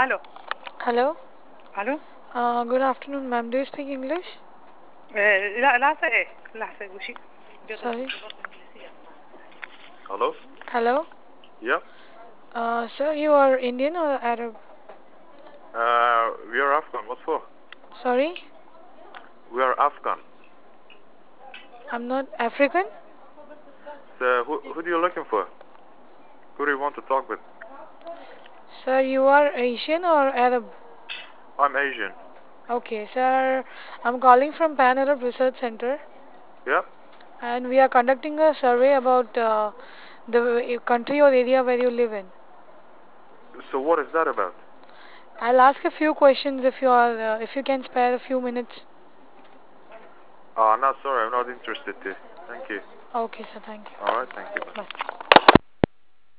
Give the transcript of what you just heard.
aló, Hello. aló. Good afternoon, ma'am. Do you speak English? لحظة ايه لحظة وشي. Sorry. Hello? Hello. Yeah. Sir, you are Indian or Arab? We are Afghan. What for? Sorry, We are Afghan. I'm not African. So who do you looking for? Who do you want to talk with? Sir, you are Asian or Arab? I'm Asian. Okay, sir. I'm calling from Pan Arab Research Center, Yeah. and we are conducting a survey about the country or area where you live in. So what is that about? I'll ask a few questions if you can spare a few minutes. No, sorry, I'm not interested. Thank you. Okay, sir. Thank you. All right. Thank you. Bye. Bye.